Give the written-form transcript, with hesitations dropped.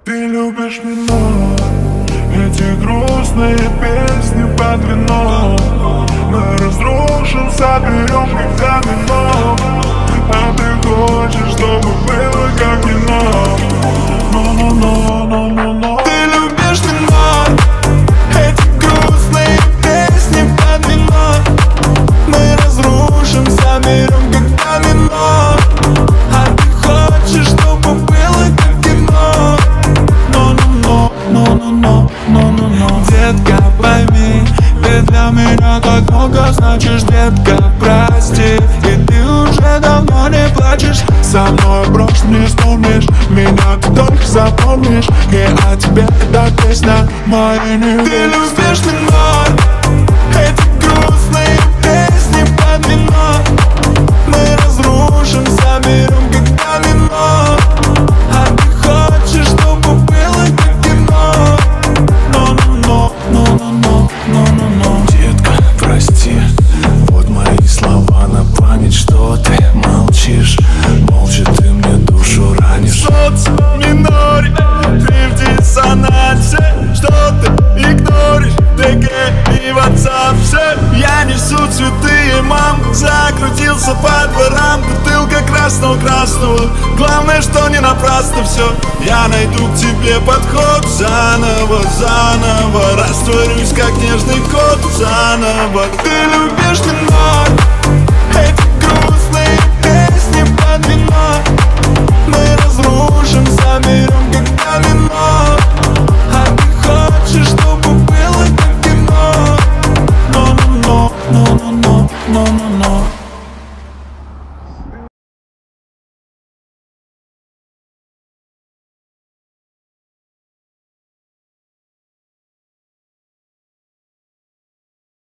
Ты любишь меня, эти грустные песни под вино. Мы разрушим, соберем как домино. А ты хочешь, чтобы было как кино. Но. Ты любишь меня, эти грустные песни под вино. Мы разрушим, соберем как домино. А ты хочешь, чтобы было как кино. Но. Детка, пойми, ты для меня так много значишь, детка, прости. И ты уже давно не плачешь. Со мной брошь не вспомнишь, меня ты только запомнишь. И о тебе эта песня моей не. Ты любишь меня, эти грустные песни под вино. Мы разрушим, соберем как домино. А ты хочешь, чтобы было как кино. Но. Детка, прости, вот мои слова на память. Что ты молчишь? Молча ты мне душу ранишь. Солнце в миноре, ты в диссонансе. Что ты игноришь? ТГ и ватсапсе. Я несу цветы и мамку. Закрутился по дворам, бутылка красного. Главное, что не напрасно все. Я найду к тебе подход заново. Растворюсь, как нежный кот заново. Ты любишь меня, эти грустные песни под вино. Мы разрушим, соберем как